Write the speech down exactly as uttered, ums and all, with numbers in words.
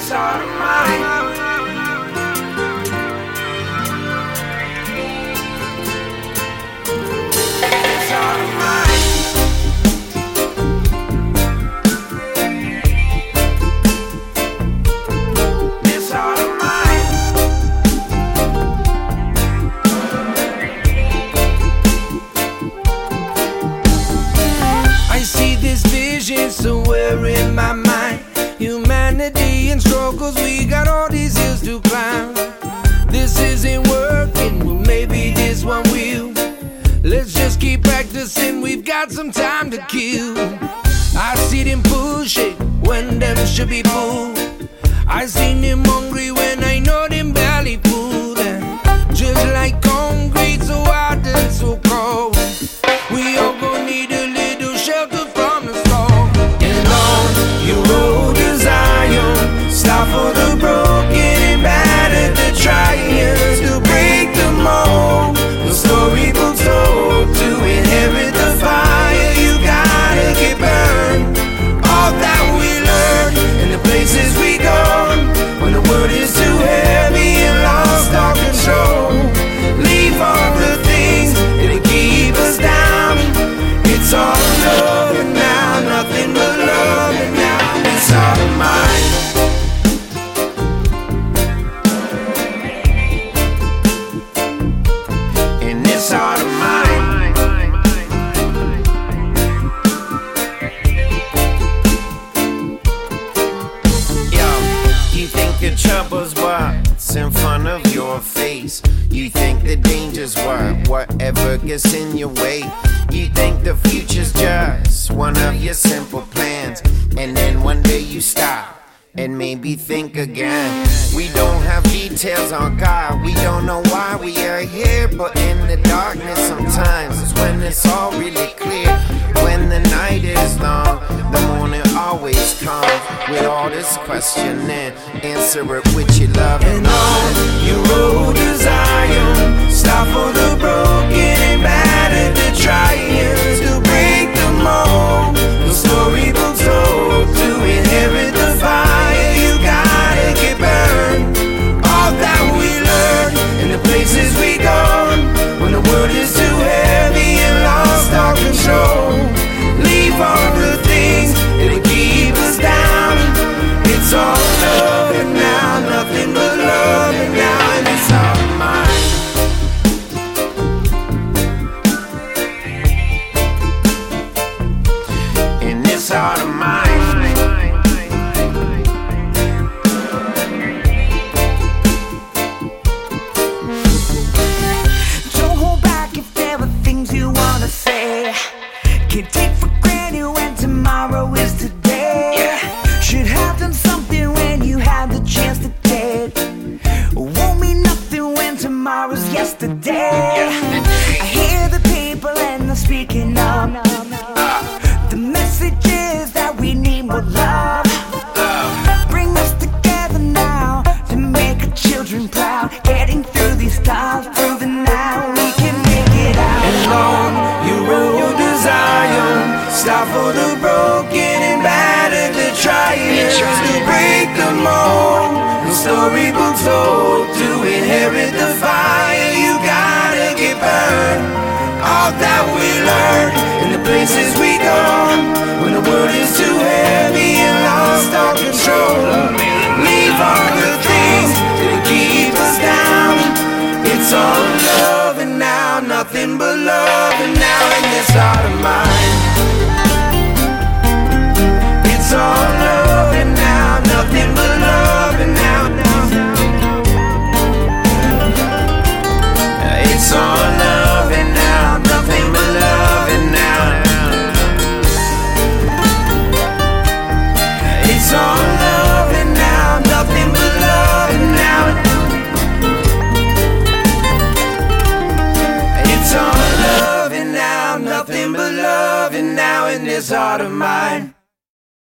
this heart of mine. This heart of mine. This heart of mine. I see this vision somewhere in my mind. Humanity and struggles, we got all these hills to climb. This isn't working, well maybe this one will. Let's just keep practicing, we've got some time to kill. I see them push it when them should be full. I seen them hungry when I know them barely full. And just like concrete, so hard and so cold, we all gon' need a little shelter from the storm. And on your road to Zion, stop for the broken and battered, the trying to break the mold. The storybook told to inherit the fire, you gotta get burned. All that we learned and the places we go when the world is too heavy and lost our control. Leave all the things that'll keep us down. It's all love and now, nothing but love and now. It's all of mine. And it's all of mine. Yo, you think the trouble's what's in front of your face. You think the danger's what, whatever gets in your way. You think the future's just one of your simple plans. And then one day you stop and maybe think again. We don't have details on God, we don't know why we are here. But in the darkness sometimes is when it's all really clear. When the night is long, the morning always comes. With all this questioning, answer it with your love. And on your road to Zion, stop for the broken and battered, the trying to break the mold. The storybook told to inherit the fire, you gotta get burned. All that we learned and the places we go when the world is too heavy and lost our control. Leave all the things that'll keep us down. It's all love and now, nothing but love and now, and it's all mine. And it's all of mine. Don't hold back if there are things you wanna say. Can't take for granted when tomorrow is today. Should have done something when you had the chance to take. Won't mean nothing when tomorrow's yesterday. I hear the people and they're speaking up. The message is that we need more love. Bring us together now to make our children proud. Getting through these times, proving now we can make it out. And on your road to Zion, stop for the broken and battered, the trying to break the mold. The storybook told to inherit the fire, you gotta get burned. All that we learned and the places we go when the world is too heavy and lost our control. Leave all the things that'll keep us down. It's all love and now, nothing but love and now, and this heart of mine. It's all love and now, nothing but love and now, now. It's all love and now, nothing but love and now. It's all love and now, nothing but love and now. It's all love and now, nothing but love and now, in this heart of mine.